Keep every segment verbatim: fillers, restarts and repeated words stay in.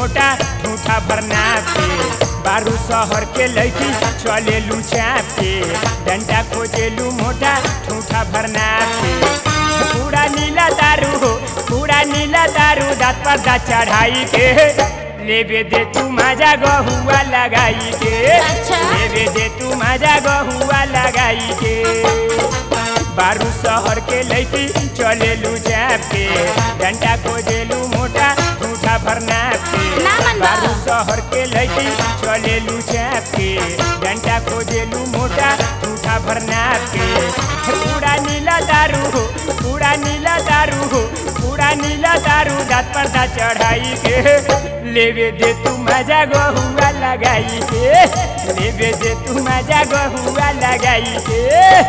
मोटा ठूठा भरना पे बारू शहर के लड़की चलेलू चाप के डंडा खोजेलू मोटा ठूठा भरना पे पूरा नीला दारू हो पूरा नीला दारू दाँत पर दाँत चढ़ाई के लेबे दे तू मजा गहुआ लगाई के अच्छा। लेबे दे तू मजा गहुआ लगाई के बारू शहर के लड़की चलेलू चाप के डंडा खोजेलू मोटा ठूठा भरना पे ना मन बा। बारू शहर के लड़की चलेलू चाप के डंडा खोजेलू मोटा ठूठा भरना पे पूरा नीला दारू हो पूरा नीला दारू हो पूरा नीला दारू दाँत पर दाँत चढ़ाई के लेबे दे तू मजा गहुआ लगाई के लेबे दे तू मजा गहुआ लगाई के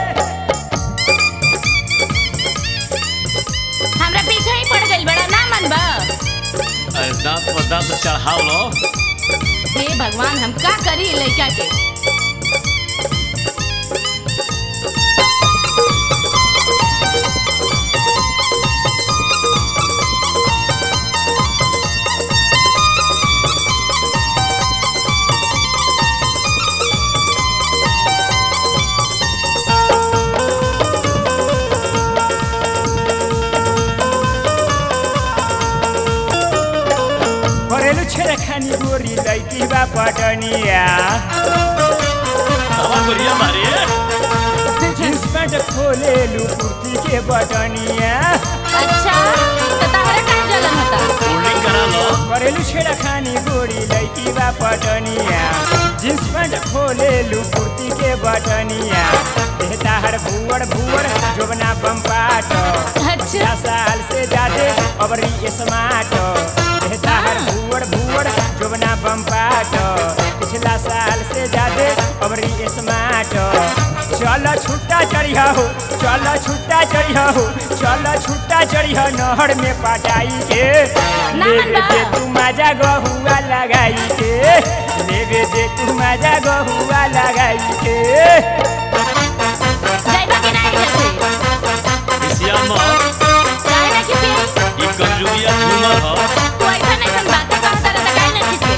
हमरा पीछे ही पड़ गई बड़ा ना मन बा। अरे दांत पर दांत चढ़ाव लो। हे भगवान हम का करी लड़का के। घरेलू छेड़ा खानी गोरी लैकी बा पटनिया हवा बढ़िया मारे। जींस पैंट खोलेलू कुर्ती के बटनिया अच्छा तो ताहरा का जलन होता। फोल्डिंग करा लो। घरेलू छेड़ा खानी गोरी लैकी बा पटनिया जींस पैंट खोलेलू कुर्ती के बटनिया देहता हर भुवर भुवर जोबना बम्पाट अच्छा साल से ज्यादा अबरी स्मार्ट देहता हर भुवर भुवर जोबना बम्पाट पिछला साल से ज्यादा अबरी स्मार्ट चल छुट्टा चढ़िया हो चल छुट्टा चढ़िया हो चल छुट्टा चढ़िया नहर में पटाई के लेबे दे तू मजा गहुआ लगाई के लेबे दे तू मजा गहुआ लगाई के जाइबा के नहीं जैसे किसिया मत। काहे ना किसी ई कंजुगिया झूमर हो। तू ऐसा नहीं सन बातें करता रहता काहे ना किसी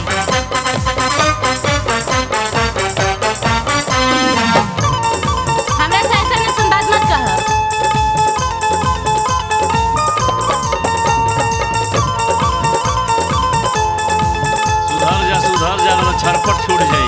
हमरा से ऐसा नहीं सन बात मत कह। सुधर जा सुधर जा ना छरपट छूट जाई।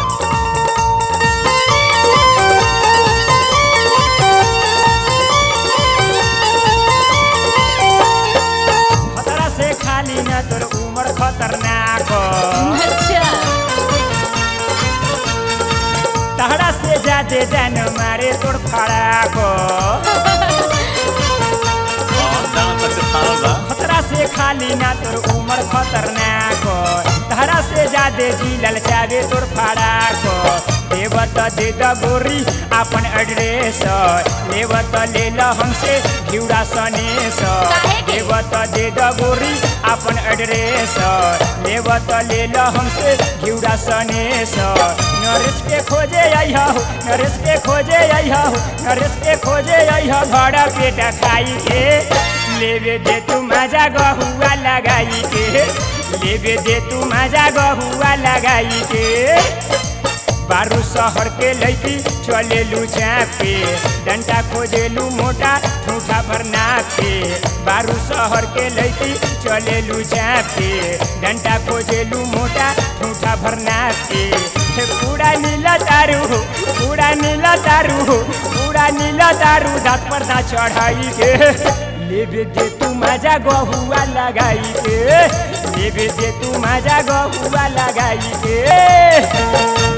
खतरा से खाली न तोर उम्र खतरनाक अच्छा तहरा से जादे जान मारे तोर फड़ाक और दांत तक से फाड़ल बा। खतरा से खाली न तोर उम्र खतरनाक तहरा से जादे जी ललचावे तोर फड़ाक देव त दे द गोरी अपन एड्रेस लेव त ले ल हमसे घिउरा सनेस काहे के? देव त दे द गोरी अपन एड्रेस लेव त ले ल हमसे घिउरा सनेस नरेश के खोजे आइहा हो नरेश के खोजे आइहा हो नरेश के खोजे आइहा घड़ा पेट खाई के लेबे दे तू मजा गहुआ लगाई के लेबे दे तू मजा गहुआ लगाई के बारू शहर के लड़की चलेलू चापे डंडा खोजेलू मोटा ठूठा भरना पे बारू शहर के लड़की चलेलू चापे डंडा खोजेलू मोटा ठूठा भरना पे पूरा नीला दारू हो पूरा नीला दारू हो पूरा नीला दारू दाँत पर दाँत चढ़ाई के लेबे दे तू मजा गहुआ लगाई के लेबे दे तू मजा गहुआ लगाई के